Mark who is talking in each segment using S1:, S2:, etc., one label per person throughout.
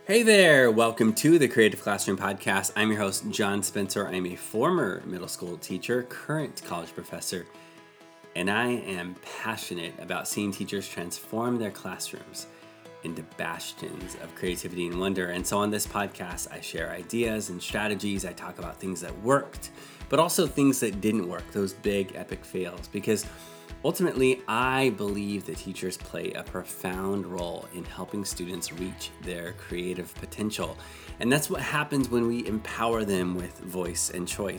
S1: Hey there, welcome to the Creative Classroom Podcast. I'm your host, John Spencer. I'm a former middle school teacher, current college professor, and I am passionate about seeing teachers transform their classrooms into bastions of creativity and wonder. And so on this podcast, I share ideas and strategies. I talk about things that worked, but also things that didn't work, those big epic fails, because ultimately, I believe that teachers play a profound role in helping students reach their creative potential. And that's what happens when we empower them with voice and choice.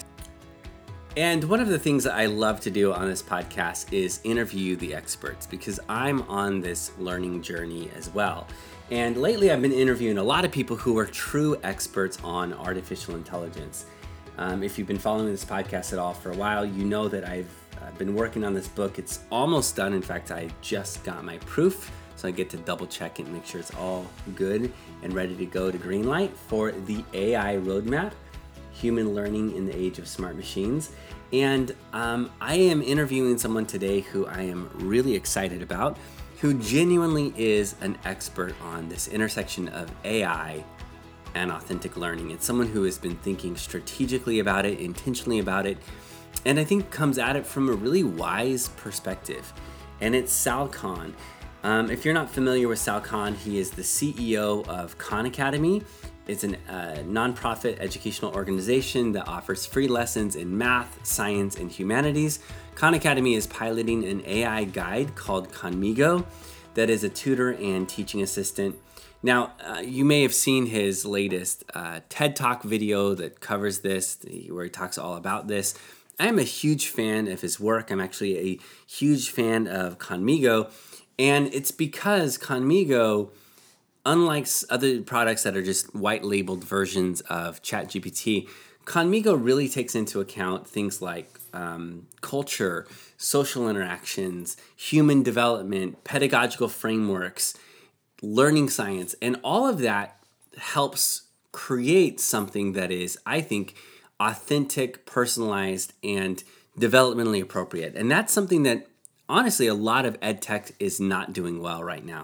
S1: And one of the things that I love to do on this podcast is interview the experts, because I'm on this learning journey as well. And lately, I've been interviewing a lot of people who are true experts on artificial intelligence. If you've been following this podcast at all for a while, you know that I've been working on this book. It's almost done. In fact, I just got my proof, so I get to double check it and make sure it's all good and ready to go to Greenlight for the AI Roadmap, Human Learning in the Age of Smart Machines. And I am interviewing someone today who I am really excited about, who genuinely is an expert on this intersection of AI and authentic learning. It's someone who has been thinking strategically about it, intentionally about it, and I think comes at it from a really wise perspective. And it's Sal Khan. If you're not familiar with Sal Khan, he is the CEO of Khan Academy. It's a nonprofit educational organization that offers free lessons in math, science, and humanities. Khan Academy is piloting an AI guide called Khanmigo that is a tutor and teaching assistant. Now, you may have seen his latest TED Talk video that covers this, where he talks all about this. I am a huge fan of his work. I'm actually a huge fan of Khanmigo, and it's because Khanmigo, unlike other products that are just white-labeled versions of ChatGPT, Khanmigo really takes into account things like culture, social interactions, human development, pedagogical frameworks, learning science, and all of that helps create something that is, I think, authentic, personalized, and developmentally appropriate. And that's something that, honestly, a lot of ed tech is not doing well right now.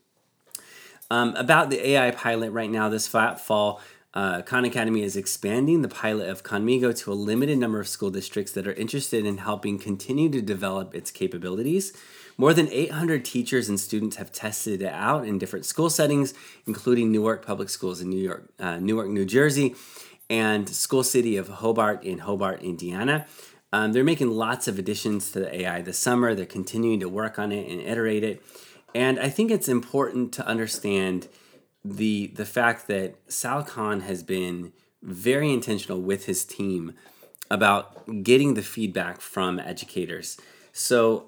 S1: About the AI pilot right now, this fall, Khan Academy is expanding the pilot of Khanmigo to a limited number of school districts that are interested in helping continue to develop its capabilities. More than 800 teachers and students have tested it out in different school settings, including Newark Public Schools in Newark, New Jersey, and School City of Hobart in Hobart, Indiana. They're making lots of additions to the AI this summer. They're continuing to work on it and iterate it. And I think it's important to understand the fact that Sal Khan has been very intentional with his team about getting the feedback from educators. So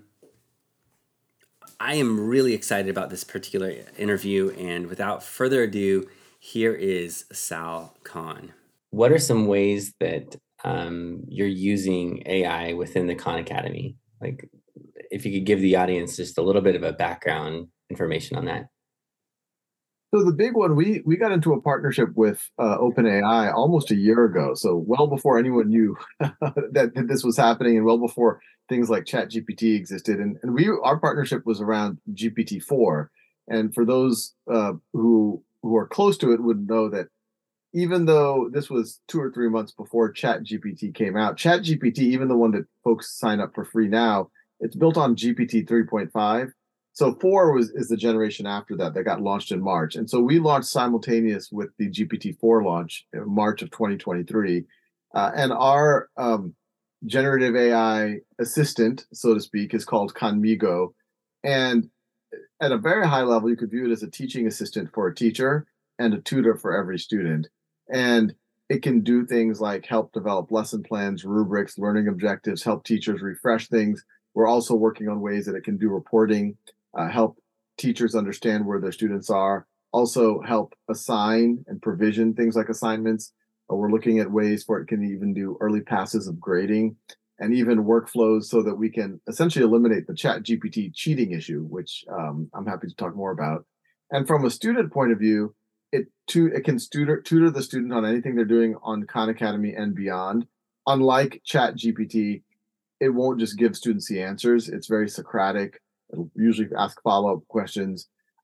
S1: I am really excited about this particular interview. And without further ado, here is Sal Khan. What are some ways that you're using AI within the Khan Academy? Like, if you could give the audience just a little bit of a background information on that.
S2: So the big one, we got into a partnership with OpenAI almost a year ago. So well before anyone knew that this was happening, and well before things like ChatGPT existed. And our partnership was around GPT-4. And for those who are close to it would know that even though this was 2 or 3 months before ChatGPT came out, ChatGPT, even the one that folks sign up for free now, it's built on GPT 3.5. So 4 is the generation after that got launched in March. And so we launched simultaneous with the GPT-4 launch in March of 2023. And our generative AI assistant, so to speak, is called Khanmigo. And at a very high level, you could view it as a teaching assistant for a teacher and a tutor for every student. And it can do things like help develop lesson plans, rubrics, learning objectives, help teachers refresh things. We're also working on ways that it can do reporting, help teachers understand where their students are, also help assign and provision things like assignments. We're looking at ways for it can even do early passes of grading and even workflows so that we can essentially eliminate the ChatGPT cheating issue, which I'm happy to talk more about. And from a student point of view, it can tutor the student on anything they're doing on Khan Academy and beyond. Unlike ChatGPT, it won't just give students the answers. It's very Socratic. It'll usually ask follow-up questions.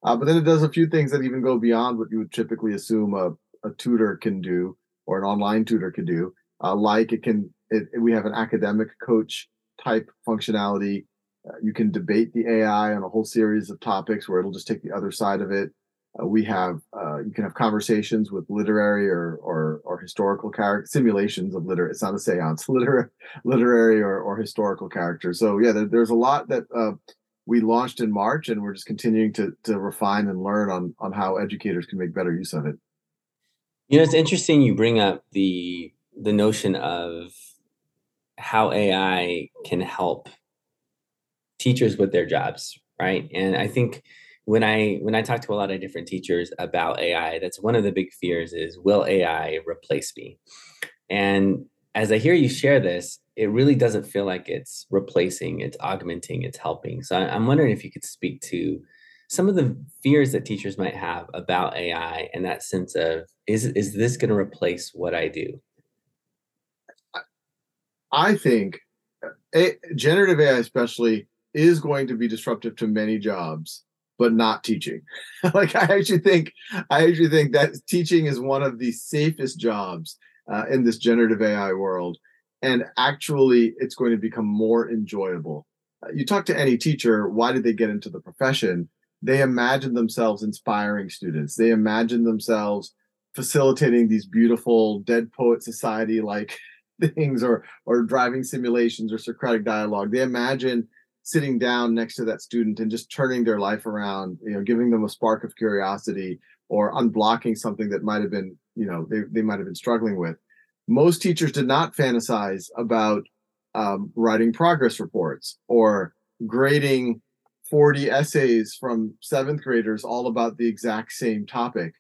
S2: But then it does a few things that even go beyond what you would typically assume a tutor can do or an online tutor could do. Like we have an academic coach type functionality. You can debate the AI on a whole series of topics where it'll just take the other side of it. You can have conversations with literary or historical character simulations of literary. It's not a seance, literary or historical characters. So yeah, there's a lot that we launched in March, and we're just continuing to refine and learn on how educators can make better use of it.
S1: It's interesting you bring up the notion of how AI can help teachers with their jobs, right? And I think when I talk to a lot of different teachers about AI, that's one of the big fears is, will AI replace me? And as I hear you share this, it really doesn't feel like it's replacing, it's augmenting, it's helping. So I'm wondering if you could speak to some of the fears that teachers might have about AI and that sense of, is this going to replace what I do?
S2: I think generative AI especially is going to be disruptive to many jobs, but not teaching. Like I actually think that teaching is one of the safest jobs in this generative AI world, and actually, it's going to become more enjoyable. You talk to any teacher, why did they get into the profession? They imagine themselves inspiring students. They imagine themselves facilitating these beautiful Dead Poet Society like things or driving simulations or Socratic dialogue. They imagine sitting down next to that student and just turning their life around, giving them a spark of curiosity or unblocking something that might have been, they might have been struggling with. Most teachers did not fantasize about writing progress reports or grading 40 essays from seventh graders all about the exact same topic.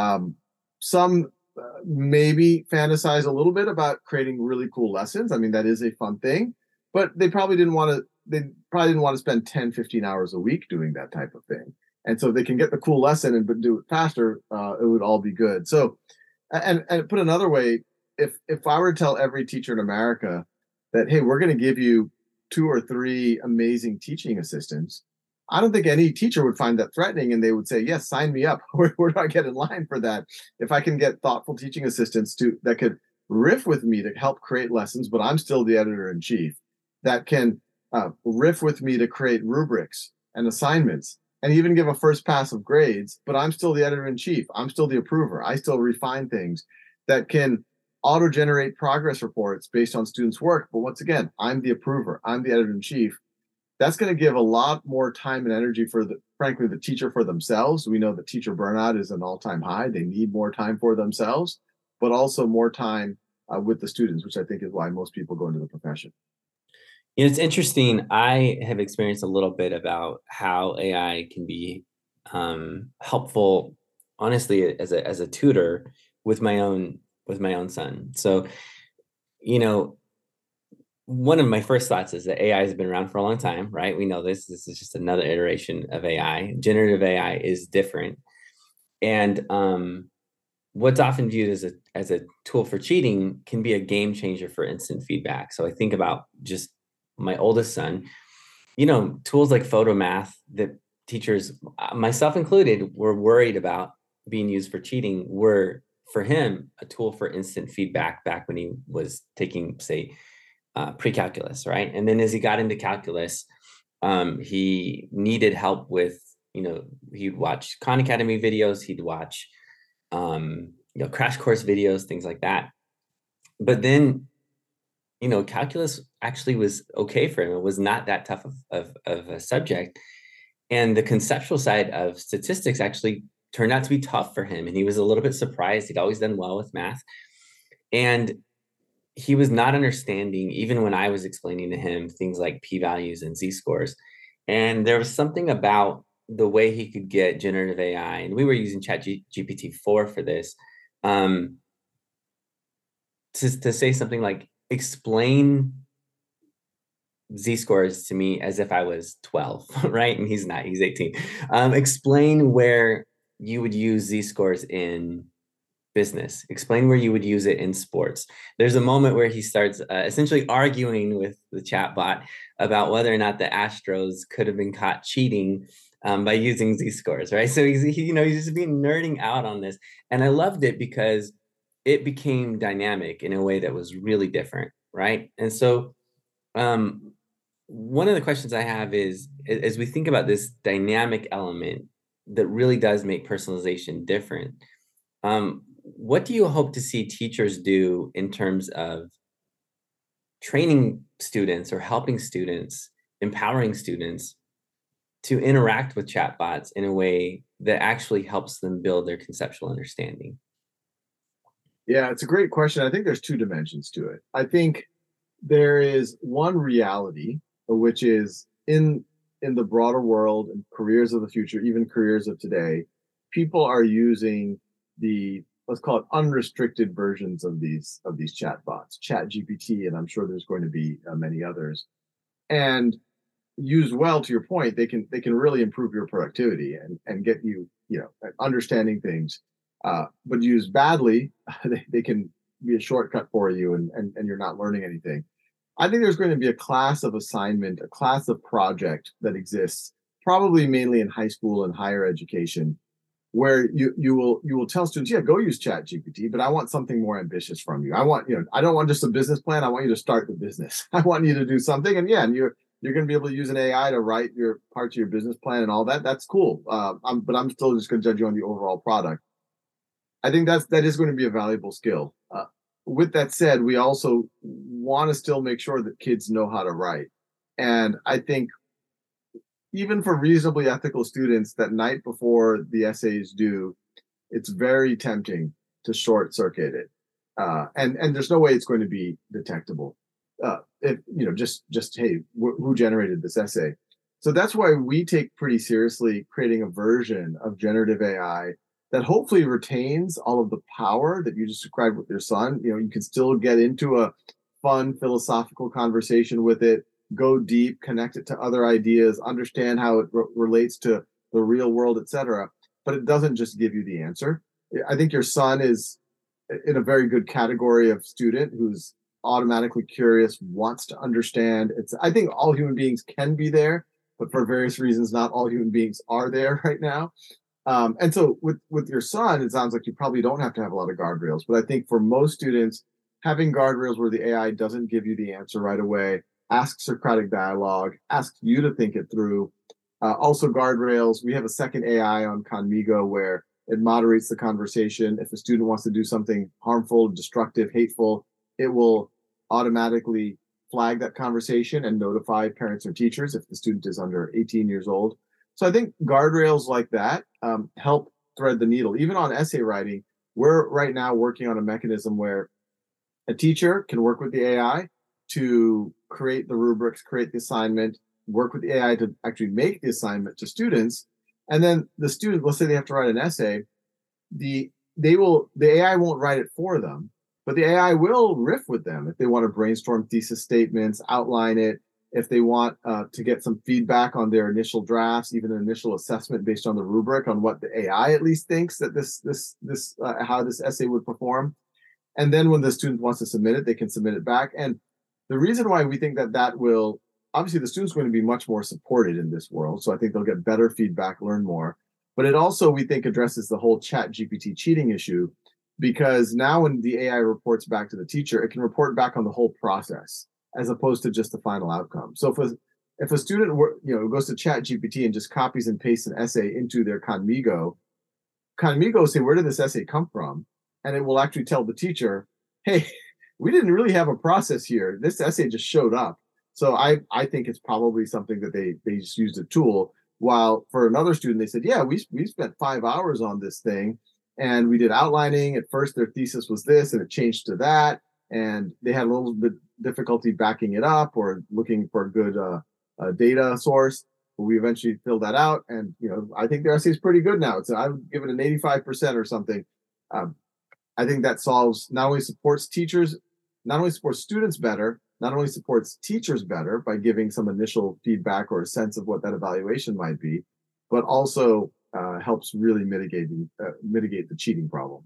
S2: Some maybe fantasize a little bit about creating really cool lessons. I mean, that is a fun thing, but they probably didn't want to spend 10, 15 hours a week doing that type of thing. And so if they can get the cool lesson and do it faster, it would all be good. So, and put another way, if I were to tell every teacher in America that, hey, we're going to give you 2 or 3 amazing teaching assistants, I don't think any teacher would find that threatening, and they would say, yes, sign me up. Where do I get in line for that? If I can get thoughtful teaching assistants that could riff with me to help create lessons, but I'm still the editor in chief, that can riff with me to create rubrics and assignments and even give a first pass of grades, but I'm still the editor in chief. I'm still the approver. I still refine things, that can auto generate progress reports based on students' work. But once again, I'm the approver. I'm the editor in chief. That's going to give a lot more time and energy for frankly, the teacher for themselves. We know that teacher burnout is an all-time high. They need more time for themselves, but also more time with the students, which I think is why most people go into the profession.
S1: It's interesting. I have experienced a little bit about how AI can be helpful, honestly, as a tutor with my own son. So, one of my first thoughts is that AI has been around for a long time, right? We know this. This is just another iteration of AI. Generative AI is different, and what's often viewed as a tool for cheating can be a game changer for instant feedback. So I think about just my oldest son, tools like Photomath that teachers, myself included, were worried about being used for cheating were, for him, a tool for instant feedback back when he was taking, say, pre-calculus, right? And then as he got into calculus, he needed help with, he'd watch Khan Academy videos, he'd watch, crash course videos, things like that. But then, calculus actually was okay for him. It was not that tough of a subject. And the conceptual side of statistics actually turned out to be tough for him. And he was a little bit surprised. He'd always done well with math. And he was not understanding, even when I was explaining to him things like p-values and z-scores. And there was something about the way he could get generative AI, and we were using ChatGPT-4 for this, to say something like, explain z-scores to me as if I was 12, right? And he's not, he's 18. Explain where you would use z-scores in business. Explain where you would use it in sports. There's a moment where he starts essentially arguing with the chatbot about whether or not the Astros could have been caught cheating by using z-scores, right? So he's just been nerding out on this, and I loved it because it became dynamic in a way that was really different, right? And so one of the questions I have is, as we think about this dynamic element that really does make personalization different, what do you hope to see teachers do in terms of training students or helping students, empowering students to interact with chatbots in a way that actually helps them build their conceptual understanding?
S2: Yeah, it's a great question. I think there's two dimensions to it. I think there is one reality, which is in the broader world and careers of the future, even careers of today, people are using the, let's call it, unrestricted versions of these chatbots, Chat GPT, and I'm sure there's going to be many others. And used well, to your point, they can really improve your productivity and get you, understanding things. But used badly, they can be a shortcut for you, and you're not learning anything. I think there's going to be a class of assignment, a class of project that exists, probably mainly in high school and higher education, where you will tell students, yeah, go use Chat GPT, but I want something more ambitious from you. I want, I don't want just a business plan. I want you to start the business. I want you to do something. And yeah, and you're going to be able to use an AI to write your parts of your business plan and all that. That's cool. But I'm still just going to judge you on the overall product. I think that is going to be a valuable skill. With that said, we also want to still make sure that kids know how to write. And I think even for reasonably ethical students, that night before the essays due, it's very tempting to short circuit it. And there's no way it's going to be detectable. If just hey, who generated this essay? So that's why we take pretty seriously creating a version of generative AI that hopefully retains all of the power that you just described with your son. You can still get into a fun philosophical conversation with it, go deep, connect it to other ideas, understand how it relates to the real world, etc. But it doesn't just give you the answer. I think your son is in a very good category of student who's automatically curious, wants to understand. I think all human beings can be there, but for various reasons, not all human beings are there right now. And so with your son, it sounds like you probably don't have to have a lot of guardrails. But I think for most students, having guardrails where the AI doesn't give you the answer right away, ask Socratic dialogue, ask you to think it through. Also guardrails. We have a second AI on Conmigo where it moderates the conversation. If a student wants to do something harmful, destructive, hateful, it will automatically flag that conversation and notify parents or teachers if the student is under 18 years old. So I think guardrails like that help thread the needle. Even on essay writing, we're right now working on a mechanism where a teacher can work with the AI to create the rubrics, create the assignment, work with the AI to actually make the assignment to students. And then the student, let's say they have to write an essay, the AI won't write it for them, but the AI will riff with them if they want to brainstorm thesis statements, outline it, if they want to get some feedback on their initial drafts, even an initial assessment based on the rubric on what the AI at least thinks that this how this essay would perform. And then when the student wants to submit it, they can submit it back. And the reason why we think that will, obviously the student's going to be much more supported in this world. So I think they'll get better feedback, learn more. But it also, we think, addresses the whole Chat GPT cheating issue, because now when the AI reports back to the teacher, it can report back on the whole process as opposed to just the final outcome. So if a student goes to Chat GPT and just copies and pastes an essay into their Conmigo will say, where did this essay come from? And it will actually tell the teacher, hey, we didn't really have a process here. This essay just showed up. So I think it's probably something that they just used a tool. While for another student, they said, yeah, we spent 5 hours on this thing and we did outlining. At first, their thesis was this and it changed to that. And they had a little bit difficulty backing it up or looking for a good data source. But we eventually filled that out. And, I think their essay is pretty good now. I would give it an 85% or something. I think that solves, not only supports teachers, not only supports students better, not only supports teachers better by giving some initial feedback or a sense of what that evaluation might be, but also helps really mitigate the cheating problem.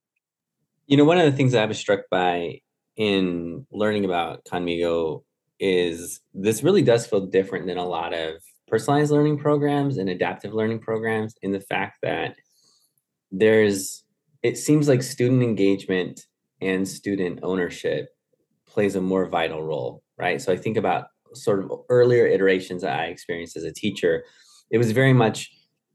S1: One of the things I was struck by in learning about Conmigo is this really does feel different than a lot of personalized learning programs and adaptive learning programs in the fact that it seems like student engagement and student ownership plays a more vital role, right? So I think about sort of earlier iterations that I experienced as a teacher. It was very much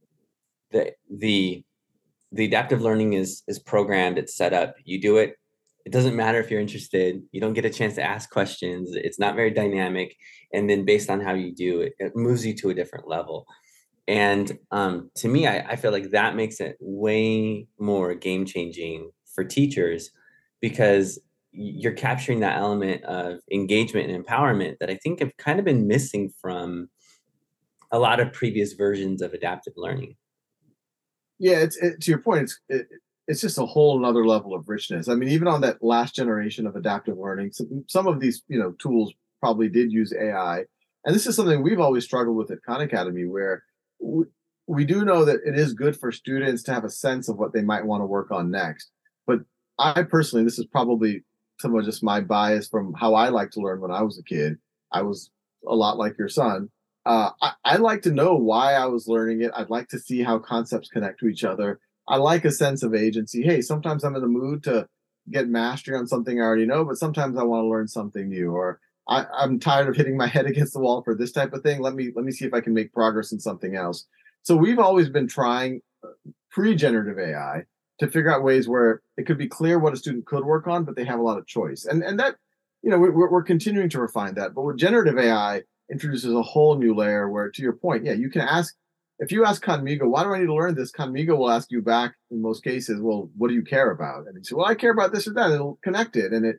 S1: the adaptive learning is programmed, it's set up, you do it. It doesn't matter if you're interested, you don't get a chance to ask questions. It's not very dynamic. And then based on how you do it, it moves you to a different level. And to me, I feel like that makes it way more game changing for teachers because you're capturing that element of engagement and empowerment that I think have kind of been missing from a lot of previous versions of adaptive learning.
S2: Yeah, to your point, it's just a whole nother level of richness. I mean, even on that last generation of adaptive learning, some of these tools probably did use AI, and this is something we've always struggled with at Khan Academy, where we do know that it is good for students to have a sense of what they might want to work on next. But I personally, this is probably some of just my bias from how I like to learn when I was a kid. I was a lot like your son. I'd like to know why I was learning it. I'd like to see how concepts connect to each other. I like a sense of agency. Hey, sometimes I'm in the mood to get mastery on something I already know, but sometimes I want to learn something new. Or I'm tired of hitting my head against the wall for this type of thing. Let me see if I can make progress in something else. So we've always been trying pre-generative AI to figure out ways where it could be clear what a student could work on, but they have a lot of choice. And that, we're continuing to refine that. But with generative AI, introduces a whole new layer where, to your point, yeah, you can ask, if you ask Khanmigo, why do I need to learn this? Khanmigo will ask you back in most cases, well, what do you care about? And you say, well, I care about this or that. It'll connect it. And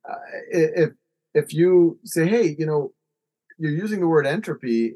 S2: if you say, hey, you're using the word entropy,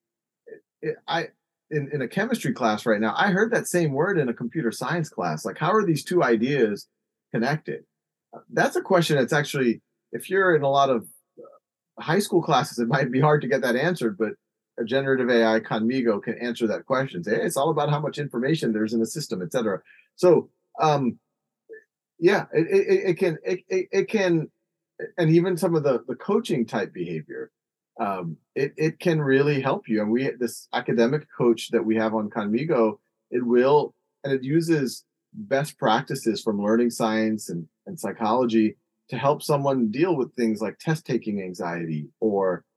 S2: in a chemistry class right now, I heard that same word in a computer science class. Like, how are these two ideas connected? That's a question that's actually, if you're in a lot of high school classes, it might be hard to get that answered, but a generative AI, Khanmigo, can answer that question. Say, hey, it's all about how much information there's in the system, et cetera. So, yeah, it can, and even some of the coaching type behavior, it can really help you. And this academic coach that we have on Khanmigo, it uses best practices from learning science and psychology to help someone deal with things like test taking anxiety or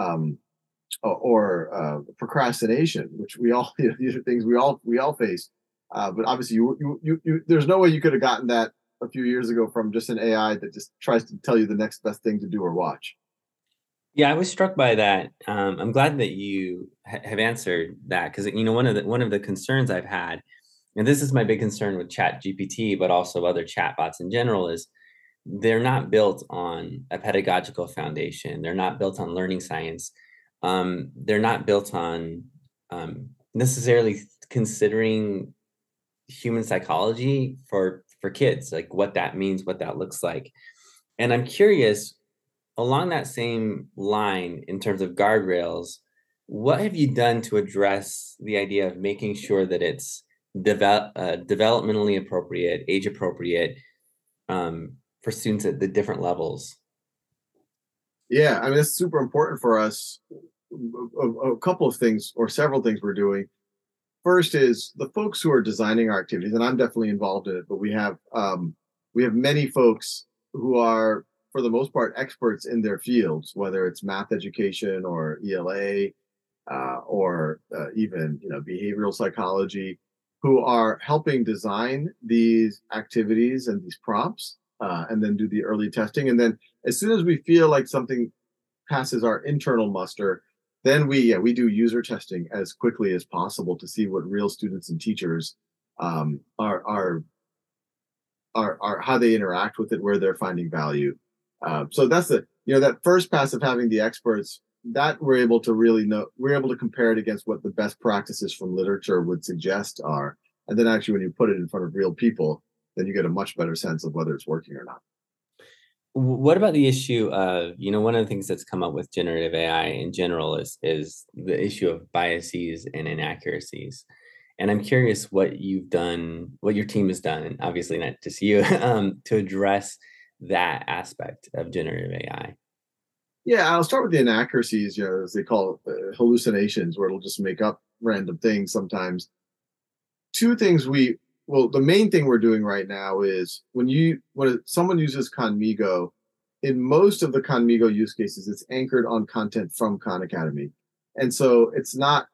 S2: procrastination, which we all these are things we all face. But obviously, there's no way you could have gotten that a few years ago from just an AI that just tries to tell you the next best thing to do or watch.
S1: Yeah, I was struck by that. I'm glad that you have answered that because one of the concerns I've had, and this is my big concern with Chat GPT, but also other chatbots in general, is they're not built on a pedagogical foundation. They're not built on learning science. They're not built on necessarily considering human psychology for kids, like what that means, what that looks like. And I'm curious, along that same line, in terms of guardrails, what have you done to address the idea of making sure that it's developmentally appropriate, age appropriate, for students at the different levels?
S2: Yeah, I mean, it's super important for us. A couple of things or several things we're doing. First is the folks who are designing our activities, and I'm definitely involved in it, but we have many folks who are, for the most part, experts in their fields, whether it's math education or ELA, or even behavioral psychology, who are helping design these activities and these prompts, and then do the early testing. And then as soon as we feel like something passes our internal muster, then we do user testing as quickly as possible to see what real students and teachers are how they interact with it, where they're finding value. So that's that first pass of having the experts, that we're able to compare it against what the best practices from literature would suggest are. And then actually, when you put it in front of real people, then you get a much better sense of whether it's working or not.
S1: What about the issue of, one of the things that's come up with generative AI in general is the issue of biases and inaccuracies. And I'm curious what you've done, what your team has done, and obviously not just you, to address that aspect of generative AI.
S2: Yeah, I'll start with the inaccuracies, as they call it, hallucinations, where it'll just make up random things sometimes. Two things well, the main thing we're doing right now is when someone uses Conmigo, in most of the Conmigo use cases, it's anchored on content from Khan Academy. And so it's not,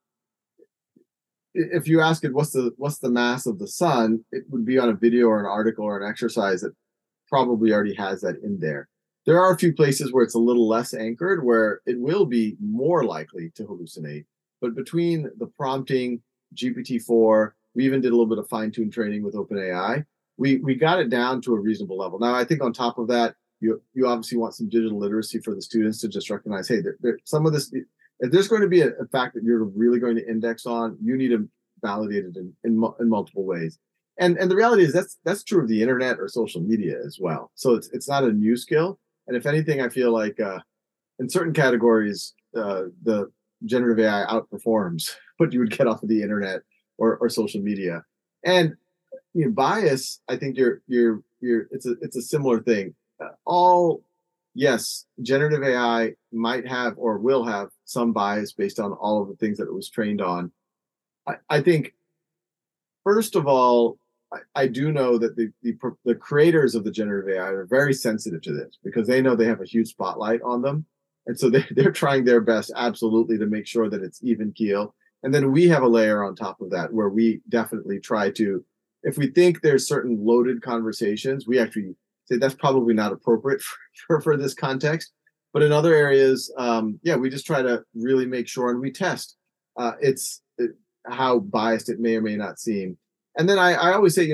S2: if you ask it what's the mass of the sun, it would be on a video or an article or an exercise that probably already has that in there. There are a few places where it's a little less anchored, where it will be more likely to hallucinate. But between the prompting, GPT-4, we even did a little bit of fine-tune training with OpenAI. We got it down to a reasonable level. Now, I think on top of that, you obviously want some digital literacy for the students to just recognize, hey, some of this, if there's going to be a fact that you're really going to index on, you need to validate it in multiple ways. And the reality is that's true of the internet or social media as well. So it's not a new skill. And if anything, I feel like in certain categories, the generative AI outperforms what you would get off of the internet or social media. And bias, I think it's a similar thing. Yes, generative AI might have or will have some bias based on all of the things that it was trained on. I think, first of all, I do know that the creators of the generative AI are very sensitive to this because they know they have a huge spotlight on them. And so they're trying their best, absolutely, to make sure that it's even keel. And then we have a layer on top of that where we definitely try to, if we think there's certain loaded conversations, we actually say that's probably not appropriate for this context. But in other areas, we just try to really make sure, and we test how biased it may or may not seem. And then I always say,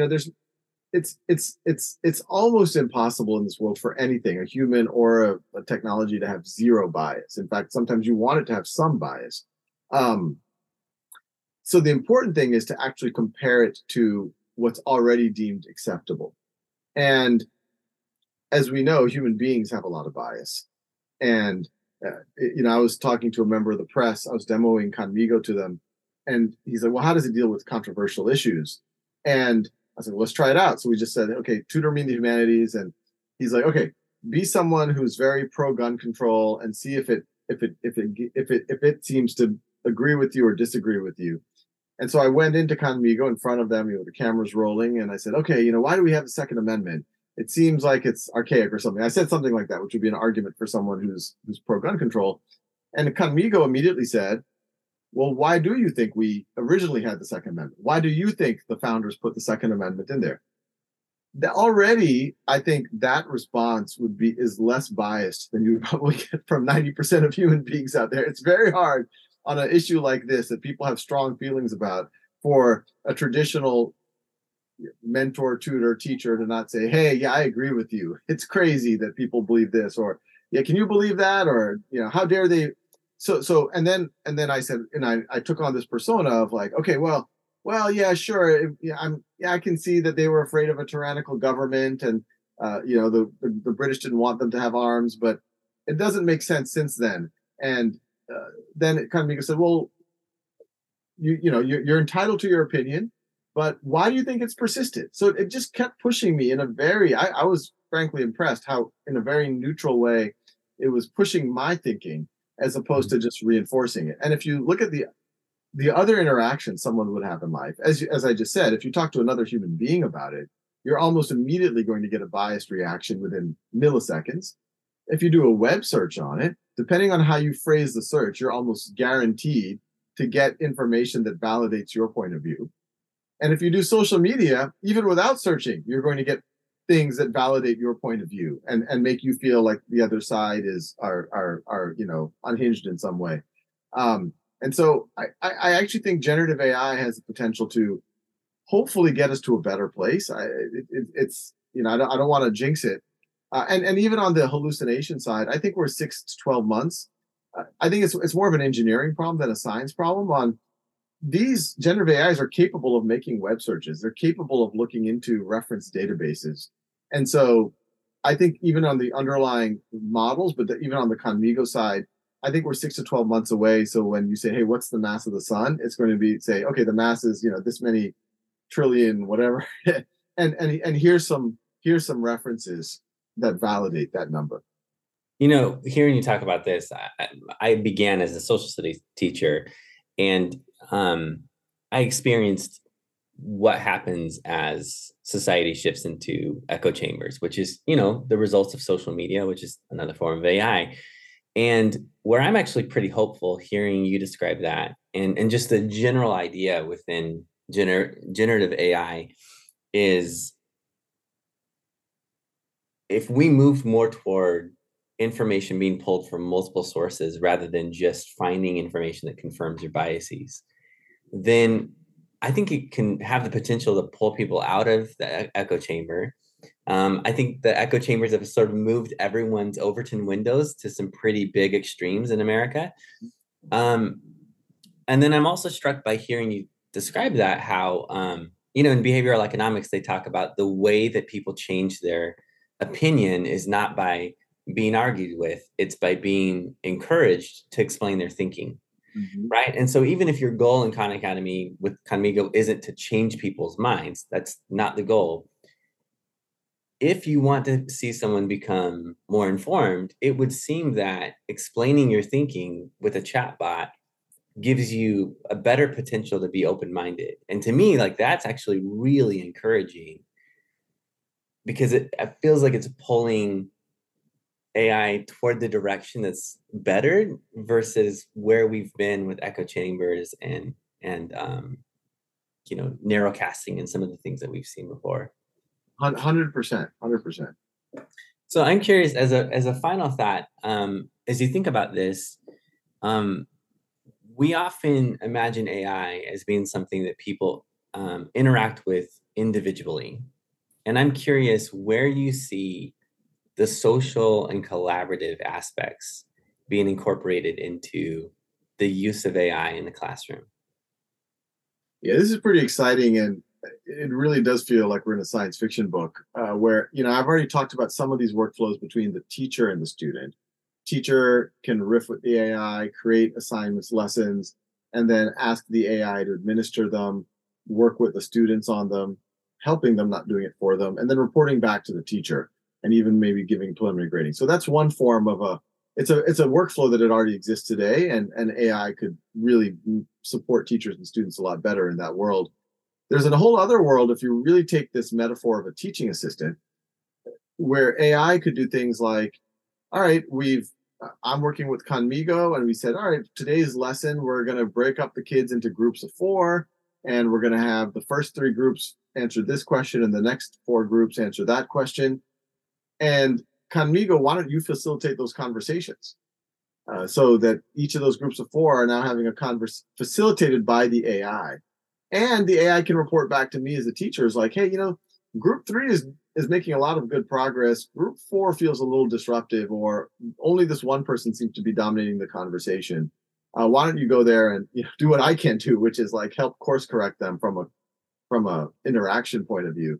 S2: it's almost impossible in this world for anything, a human or a technology, to have zero bias. In fact, sometimes you want it to have some bias. So the important thing is to actually compare it to what's already deemed acceptable. And as we know, human beings have a lot of bias. And I was talking to a member of the press. I was demoing Conmigo to them, and he's like, "Well, how does it deal with controversial issues?" And I said, well, "Let's try it out." So we just said, "Okay, tutor me in the humanities," and he's like, "Okay, be someone who's very pro gun control and see if it seems to agree with you or disagree with you." And so I went into Conmigo in front of them, the cameras rolling, and I said, "Okay, why do we have the Second Amendment? It seems like it's archaic or something." I said something like that, which would be an argument for someone who's pro gun control. And Conmigo immediately said, "Well, why do you think we originally had the Second Amendment? Why do you think the founders put the Second Amendment in there?" Already, I think that response is less biased than you would probably get from 90% of human beings out there. It's very hard on an issue like this that people have strong feelings about for a traditional mentor, tutor, teacher to not say, "Hey, yeah, I agree with you. It's crazy that people believe this," or "Yeah, can you believe that?" Or, "How dare they?" So and then I said, and I took on this persona of like, "Okay, well, yeah, sure. I can see that they were afraid of a tyrannical government, and the British didn't want them to have arms, but it doesn't make sense since then." And then it kind of said, "Well, you're entitled to your opinion, but why do you think it's persisted?" So it just kept pushing me in a very, I was frankly impressed how in a very neutral way it was pushing my thinking as opposed to just reinforcing it. And if you look at the other interaction someone would have in life, as I just said, if you talk to another human being about it, you're almost immediately going to get a biased reaction within milliseconds. If you do a web search on it, depending on how you phrase the search, you're almost guaranteed to get information that validates your point of view. And if you do social media, even without searching, you're going to get things that validate your point of view and make you feel like the other side are unhinged in some way. And so I actually think generative AI has the potential to hopefully get us to a better place. I don't want to jinx it. And even on the hallucination side, I think we're 6 to 12 months. I think it's more of an engineering problem than a science problem. On these generative AIs are capable of making web searches. They're capable of looking into reference databases. And so I think even on the underlying models, but even on the Conmigo side, I think we're 6 to 12 months away. So when you say, "Hey, what's the mass of the sun?" It's going to be say, "Okay, the mass is, this many trillion, whatever." and here's some references that validate that number.
S1: Hearing you talk about this, I began as a social studies teacher, and um, I experienced what happens as society shifts into echo chambers, which is, the results of social media, which is another form of AI. And where I'm actually pretty hopeful hearing you describe that and just the general idea within generative AI is if we move more toward information being pulled from multiple sources rather than just finding information that confirms your biases, then I think it can have the potential to pull people out of the echo chamber. I think the echo chambers have sort of moved everyone's Overton windows to some pretty big extremes in America. Um, and then I'm also struck by hearing you describe that, how, in behavioral economics, they talk about the way that people change their opinion is not by being argued with, it's by being encouraged to explain their thinking.
S2: Mhm.
S1: Right. And so even if your goal in Khan Academy with Khanmigo isn't to change people's minds, that's not the goal. If you want to see someone become more informed, it would seem that explaining your thinking with a chatbot gives you a better potential to be open-minded. And to me, like that's actually really encouraging because it feels like it's pulling AI toward the direction that's better versus where we've been with echo chambers and narrow casting and some of the things that we've seen before.
S2: 100%, 100%.
S1: So I'm curious, as a final thought, as you think about this, um, we often imagine AI as being something that people interact with individually. And I'm curious where you see the social and collaborative aspects being incorporated into the use of AI in the classroom.
S2: Yeah, this is pretty exciting, and it really does feel like we're in a science fiction book where, I've already talked about some of these workflows between the teacher and the student. Teacher can riff with the AI, create assignments, lessons, and then ask the AI to administer them, work with the students on them, helping them, not doing it for them, and then reporting back to the teacher and even maybe giving preliminary grading. So that's one form of it's a workflow that it already exists today, and AI could really support teachers and students a lot better in that world. There's a whole other world if you really take this metaphor of a teaching assistant, where AI could do things like, all right, I'm working with Conmigo, and we said, all right, today's lesson, we're going to break up the kids into groups of four, and we're going to have the first three groups answer this question, and the next four groups answer that question. And Conmigo, why don't you facilitate those conversations? So that each of those groups of four are now having a converse facilitated by the AI, and the AI can report back to me as a teacher is like, hey, group three is making a lot of good progress. Group four feels a little disruptive, or only this one person seems to be dominating the conversation. Why don't you go there and do what I can do, which is like help course correct them from a interaction point of view.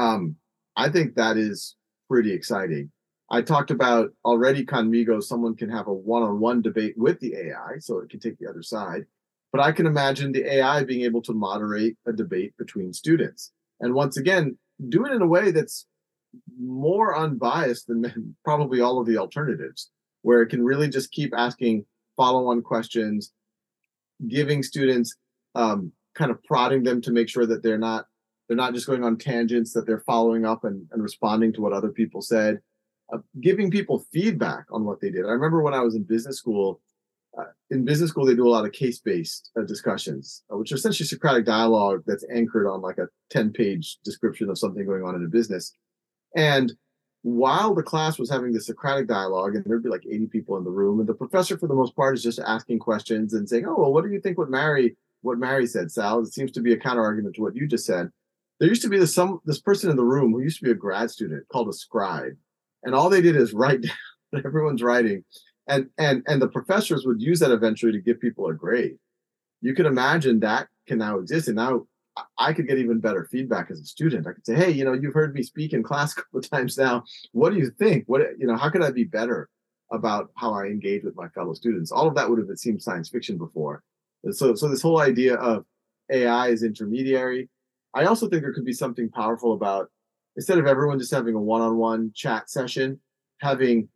S2: I think that is pretty exciting. I talked about already Conmigo, someone can have a one-on-one debate with the AI, so it can take the other side. But I can imagine the AI being able to moderate a debate between students. And once again, do it in a way that's more unbiased than probably all of the alternatives, where it can really just keep asking follow-on questions, giving students kind of prodding them to make sure that they're not just going on tangents, that they're following up and responding to what other people said, giving people feedback on what they did. I remember when I was in business school. In business school, they do a lot of case-based discussions, which are essentially Socratic dialogue that's anchored on like a 10-page description of something going on in a business. And while the class was having the Socratic dialogue, and there'd be like 80 people in the room, and the professor, for the most part, is just asking questions and saying, "Oh, well, what do you think what Mary said, Sal? It seems to be a counter argument to what you just said." There used to be this person in the room who used to be a grad student called a scribe, and all they did is write down everyone's writing, and the professors would use that eventually to give people a grade. You can imagine that can now exist, and now I could get even better feedback as a student. I could say, hey, you've heard me speak in class a couple of times now. What do you think? How could I be better about how I engage with my fellow students? All of that would have seemed science fiction before. So this whole idea of AI as intermediary, I also think there could be something powerful about, instead of everyone just having a one-on-one chat session, having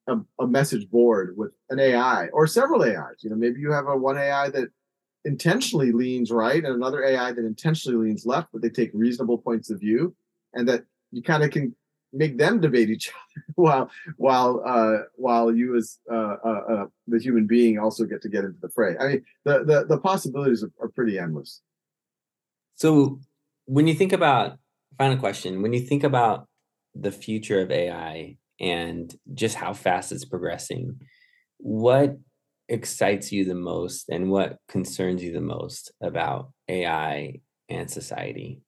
S2: a message board with an AI or several AIs. Maybe you have a one AI that intentionally leans right and another AI that intentionally leans left, but they take reasonable points of view, and that you kind of can make them debate each other while you as the human being also get to get into the fray. I mean, the possibilities are pretty endless.
S1: So when you think about, final question, when you think about the future of AI and just how fast it's progressing, what excites you the most and what concerns you the most about AI and society?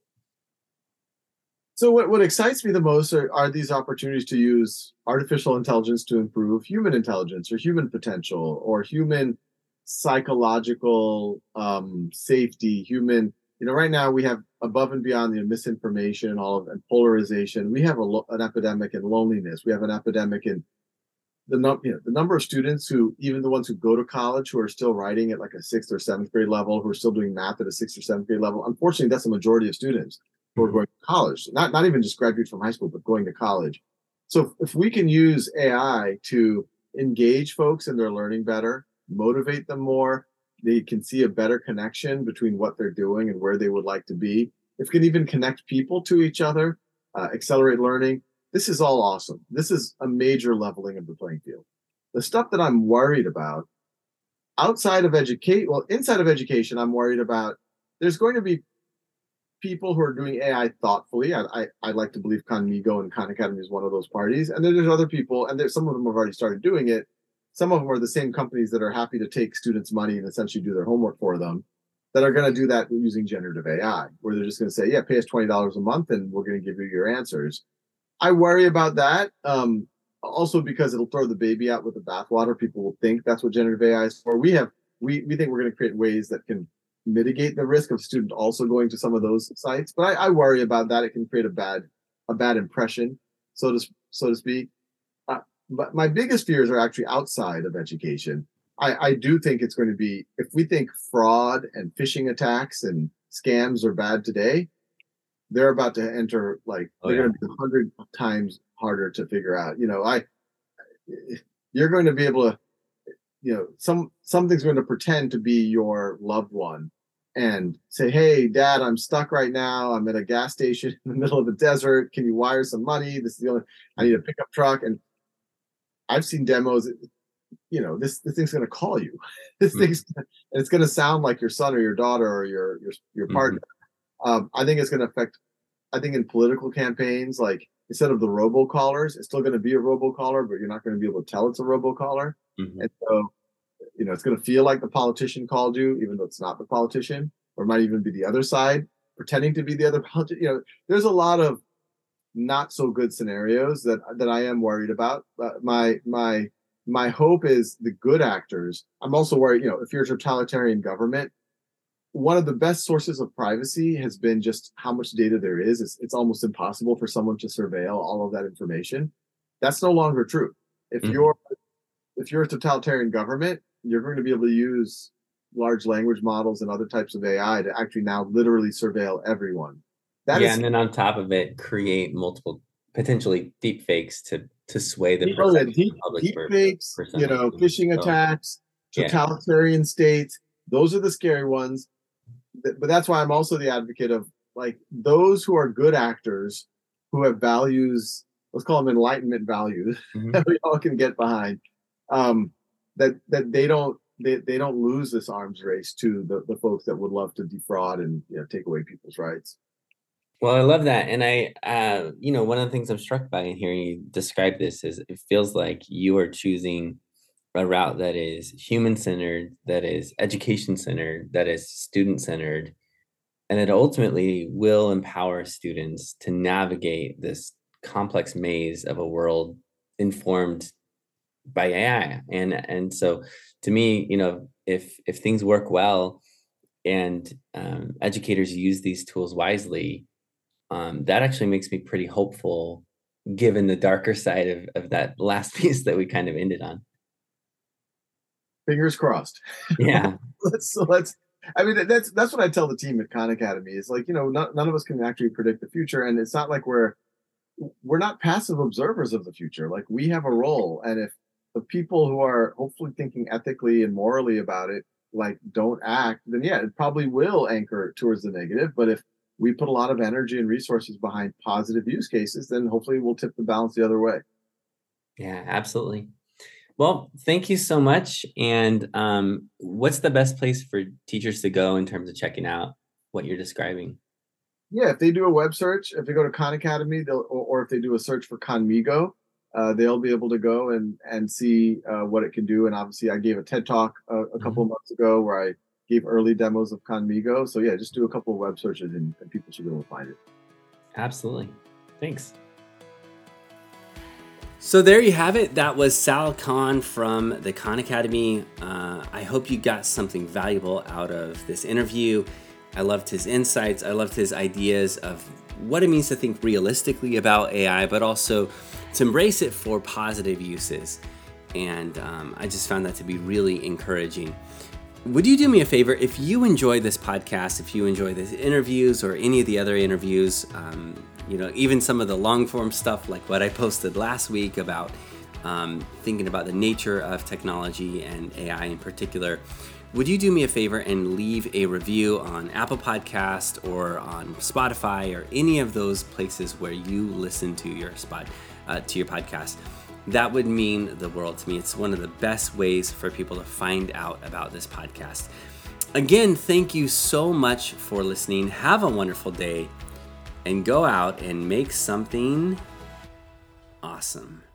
S2: So what excites me the most are these opportunities to use artificial intelligence to improve human intelligence or human potential or human psychological safety, human. Right now we have above and beyond the misinformation and polarization. We have an epidemic in loneliness. We have an epidemic in the number of students who, even the ones who go to college, who are still writing at like a sixth or seventh grade level, who are still doing math at a sixth or seventh grade level. Unfortunately, that's the majority of students who are going to college, not even just graduate from high school, but going to college. So if we can use AI to engage folks in their learning better, motivate them more, they can see a better connection between what they're doing and where they would like to be. If we can even connect people to each other, accelerate learning, this is all awesome. This is a major leveling of the playing field. The stuff that I'm worried about inside of education, I'm worried about there's going to be people who are doing AI thoughtfully. I like to believe Khanmigo and Khan Academy is one of those parties. And then there's other people, and some of them have already started doing it. Some of them are the same companies that are happy to take students' money and essentially do their homework for them, that are going to do that using generative AI, where they're just going to say, yeah, pay us $20 a month and we're going to give you your answers. I worry about that. Also because it'll throw the baby out with the bathwater. People will think that's what generative AI is for. We think we're going to create ways that can mitigate the risk of a student also going to some of those sites. But I worry about that. It can create a bad impression, so to speak. But my biggest fears are actually outside of education. I do think it's going to be, if we think fraud and phishing attacks and scams are bad today, they're about to enter, they're going to be 100 times harder to figure out. You're going to be able to, something's going to pretend to be your loved one and say, hey, Dad, I'm stuck right now. I'm at a gas station in the middle of the desert. Can you wire some money? I need a pickup truck. And I've seen demos, this thing's going to call you. It's going to sound like your son or your daughter or your partner. I think it's going to affect, in political campaigns, like instead of the robocallers, it's still going to be a robocaller, but you're not going to be able to tell it's a robocaller. And so, it's going to feel like the politician called you, even though it's not the politician, or it might even be the other side pretending to be the other politician. There's a lot of not so good scenarios that I am worried about. My hope is the good actors. I'm also worried, if you're a totalitarian government, one of the best sources of privacy has been just how much data there is. It's almost impossible for someone to surveil all of that information. That's no longer true. If you're a totalitarian government, you're going to be able to use large language models and other types of AI to actually now literally surveil everyone.
S1: And then on top of it, create multiple potentially deep fakes to sway the perception
S2: deep fakes, phishing attacks, totalitarian states. Those are the scary ones. But that's why I'm also the advocate of those who are good actors, who have values. Let's call them enlightenment values that we all can get behind. That they don't lose this arms race to the folks that would love to defraud and take away people's rights.
S1: Well, I love that. And one of the things I'm struck by in hearing you describe this is it feels like you are choosing a route that is human-centered, that is education-centered, that is student-centered, and it ultimately will empower students to navigate this complex maze of a world informed by AI. And so to me, if things work well and educators use these tools wisely, that actually makes me pretty hopeful, given the darker side of that last piece that we kind of ended on.
S2: Fingers crossed.
S1: Yeah.
S2: Let's. That's what I tell the team at Khan Academy. Is none of us can actually predict the future, and it's not like we're we're not passive observers of the future. Like, we have a role, and if the people who are hopefully thinking ethically and morally about it, like, don't act, then yeah, it probably will anchor towards the negative. But if we put a lot of energy and resources behind positive use cases, then hopefully we'll tip the balance the other way.
S1: Yeah, absolutely. Well, thank you so much. And what's the best place for teachers to go in terms of checking out what you're describing?
S2: Yeah, if they do a web search, if they go to Khan Academy, or if they do a search for Khanmigo, they'll be able to go and see what it can do. And obviously, I gave a TED talk a couple of months ago where I gave early demos of Khanmigo. So yeah, just do a couple of web searches and people should be able to find it.
S1: Absolutely. Thanks. So there you have it. That was Sal Khan from the Khan Academy. I hope you got something valuable out of this interview. I loved his insights. I loved his ideas of what it means to think realistically about AI, but also to embrace it for positive uses. And I just found that to be really encouraging. Would you do me a favor? If you enjoy this podcast, if you enjoy these interviews or any of the other interviews, even some of the long form stuff like what I posted last week about thinking about the nature of technology and AI in particular, would you do me a favor and leave a review on Apple Podcast or on Spotify or any of those places where you listen to your podcast? That would mean the world to me. It's one of the best ways for people to find out about this podcast. Again, thank you so much for listening. Have a wonderful day and go out and make something awesome.